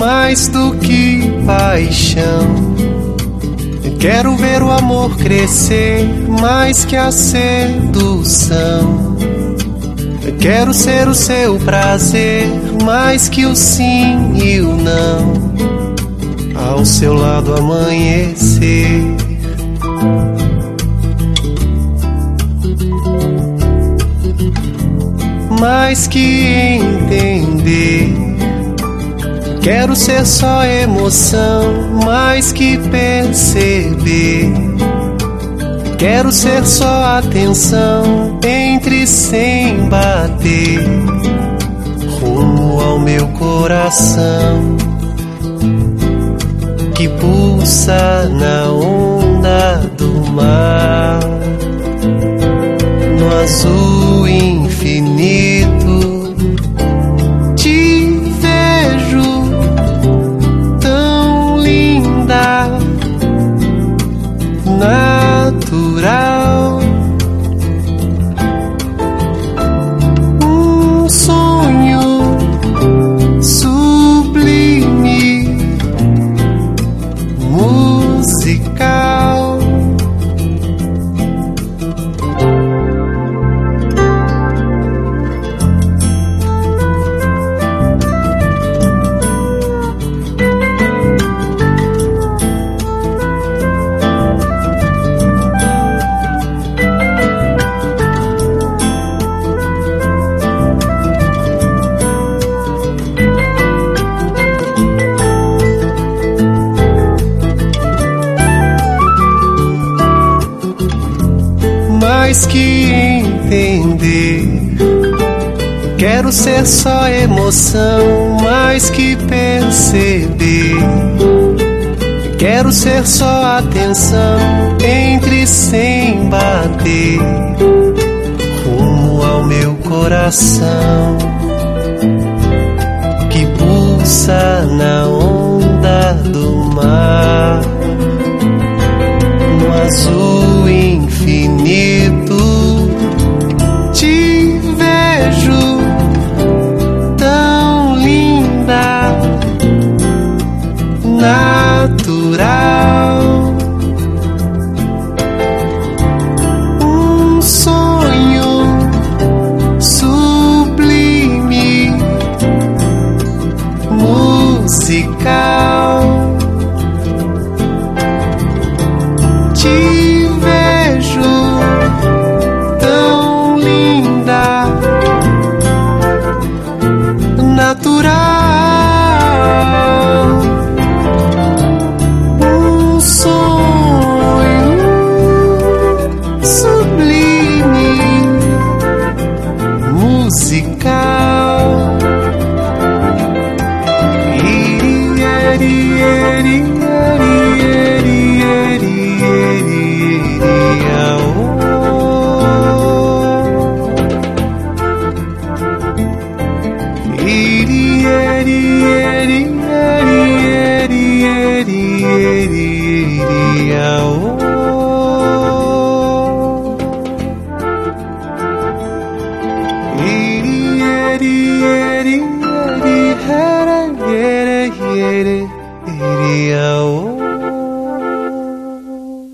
mais do que paixão. Quero ver o amor crescer mais que a sedução. Quero ser o seu prazer mais que o sim e o não. Ao seu lado amanhecer. Mais que entender. Quero ser só emoção, mais que perceber. Quero ser só atenção, entre sem bater. Rumo ao meu coração, que pulsa na onda do mar, no azul infinito. Natural, sonho sublime, musical. Mais que entender. Quero ser só emoção, mais que perceber. Quero ser só atenção, entre sem bater. Rumo ao meu coração, que pulsa na onda do mar, no azul infinito. Te vejo tão linda, natural. Sonho sublime, musical. Te vejo tão linda, natural. Sonho sublime, musical. Oh